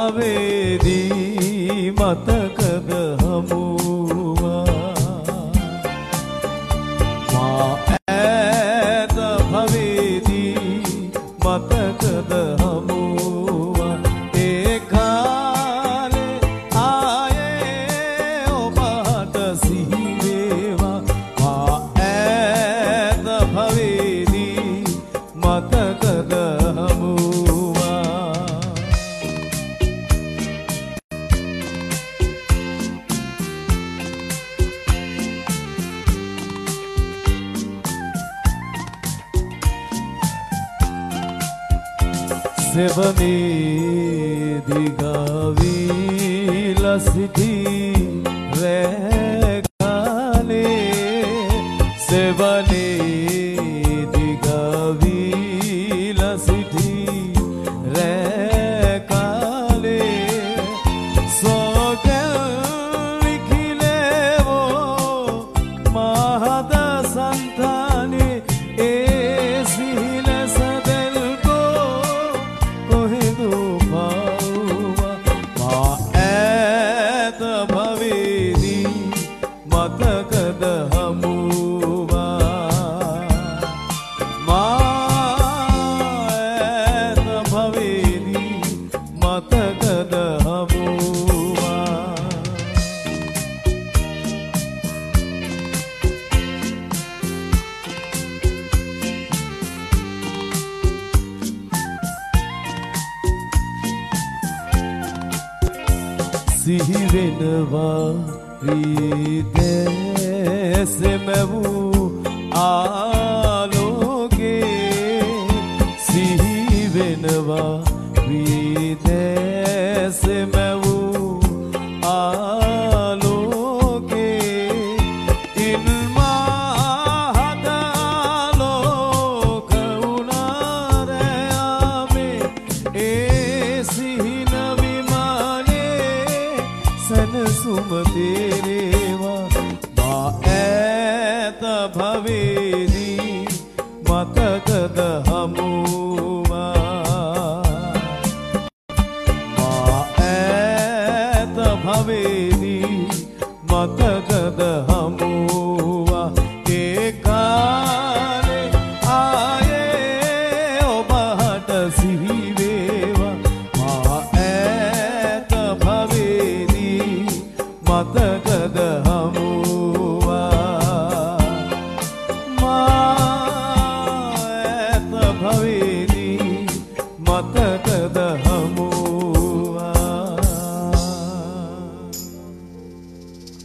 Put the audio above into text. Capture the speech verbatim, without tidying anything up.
භවේදී මතකද හමුවා මා ඈත භවේදී මතකද හමුවා ඒ කාලේ ආයේ ඔබට සිහි වේවා මා ඈත භවේදී මතකද සෙවනේ දිගවිලා සිටි රෑ කාලේ සෙවනේ දිගවිලා සිටි රෑ කාලේ සෝකල් විකිලේවෝ මහද සංතානේ ඒ සිහිලස මතකද හමුවා මා ඈත භවේදී මතකද හමුවා සිහි වෙනවා ීදෙසෙමවූ ආලෝකේ සිහි වෙනවා ීදෙසෙමවූ ආලෝකේ ඉල්මා හදාලෝක උනාරයාමේ ඒ සිහින විමානේ සනසුම තේරේවා මා ඈත භවේදී මතකද හමුවා මා ඈත භවේදී මතකද හමුවා ඒ කාලේ ආයේ ඔබට සිහි වේවා මා ඈත භවේදී මතකද හමුවා මා ඈත භවේදී මතකද